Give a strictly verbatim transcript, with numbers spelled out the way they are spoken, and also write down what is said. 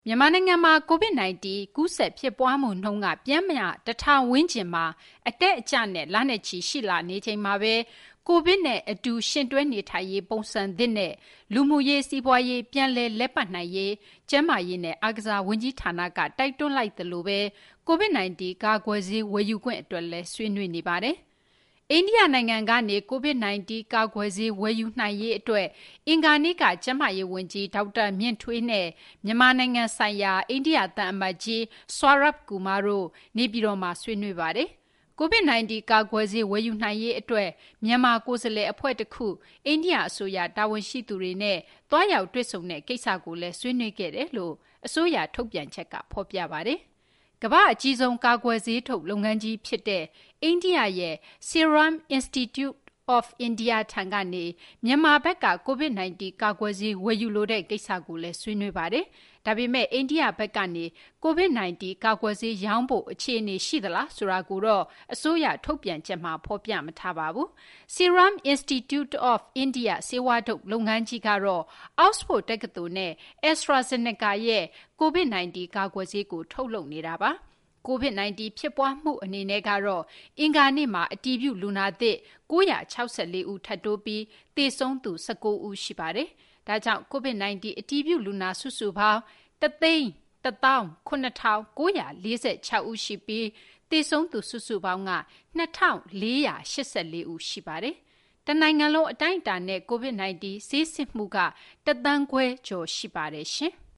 မြန်မာနိုင်ငံမှာ COVID สิบเก้า ကူးစက်ဖြစ်ပွားမှုနှုန်းကပျမ်းမျှတစ်ထောင်ဝန်းကျင်မှာအတက်အကျနဲ့လနဲ့ချီရှိလာနေချိန်မှာပဲ COVID နဲ့အတူယှဉ်တွဲနေထိုင်ရေးပုံစံသစ်နဲ့လူမှုရေးစီးပွားရေးပြန်လည်လက်ပတ်နိုင်ရေးကျန်းမာရေးနဲ့အားကစားဝန်ကြီးဌာနကတိုက်တွန်းလိုက်သလိုပဲ COVID สิบเก้า ကာကွယ်ဆေးဝယ်ယူခွင့်အတွက်လည်းဆွေးနွေးနေပါတယ်။ အိန္ဒိယနိုင်ငံကနေ COVID สิบเก้า ကာကွယ်ဆေးဝယ်ယူနိုင်ရေးအတွက်အင်္ဂါနေ့ကကျန်းမာရေးဝန်ကြီးဒေါက်တာမြင့်ထွေးနဲ့မြန်မာနိုင်ငံဆိုင်ရာအိန္ဒိယသံအမတ်ကြီး Swaraj Kumar တို့နေပြည်တော်မှာဆွေးနွေးပါတယ်။ COVID สิบเก้า ကာကွယ်ဆေးဝယ်ယူနိုင်ရေးအတွက်မြန်မာကိုယ်စားလှယ်အဖွဲ့တခုအိန္ဒိယအစိုးရတာဝန်ရှိသူတွေနဲ့သွားရောက်တွေ့ဆုံတဲ့ကိစ္စကိုလည်းဆွေးနွေးခဲ့တယ်လို့အစိုးရထုတ်ပြန်ချက်ကဖော်ပြပါတယ်။ ကမ္ဘာ့အကြီးဆုံးကာကွယ်ဆေးထုတ်လုပ်ငန်းကြီးဖြစ်တဲ့အိန္ဒိယရဲ့ Serum Institute of India ထံကနေမြန်မာဘက်က COVID สิบเก้า ကာကွယ်ဆေးဝယ်ယူလိုတဲ့ကိစ္စကိုလည်းဆွေးနွေးပါတယ်။ ဒါပေမဲ့အိန္ဒိယဘက်ကနေ COVID สิบเก้า ကာကွယ်ဆေးရောင်းဖို့အခြေအနေရှိသလားဆိုတာကိုတော့အစိုးရထုတ်ပြန်ချက်မှာဖော်ပြမထားပါဘူး။ Serum Institute of India ဆေးဝါးထုတ်လုပ်ငန်းကြီးကတော့ Oxford တက္ကသိုလ်နဲ့ AstraZeneca ရဲ့ COVID สิบเก้า ကာကွယ်ဆေးကိုထုတ်လုပ်နေတာပါ။ COVID สิบเก้า ဖြစ်ပွားမှုအနေနဲ့ကတော့အင်္ဂါနေ့မှာအတည်ပြုလူနာသစ်၉၆၄ဦးထပ်တိုးပြီးသေဆုံးသူ၁၉ဦးရှိပါတယ်။ ဒါကြောင့် COVID สิบเก้า အတည်ပြုလူနာစုစုပေါင်း၁၁၁၇၉၄၆ဦးရှိပြီးသေဆုံးသူစုစုပေါင်းက၂၄၈၄ဦးရှိပါတယ်။ တနိုင်ငံလုံးအတိုင်းအတာနဲ့ COVID สิบเก้า ဆေးစစ်မှုကတစ်သန်းခွဲကျော်ရှိပါတယ်ရှင်။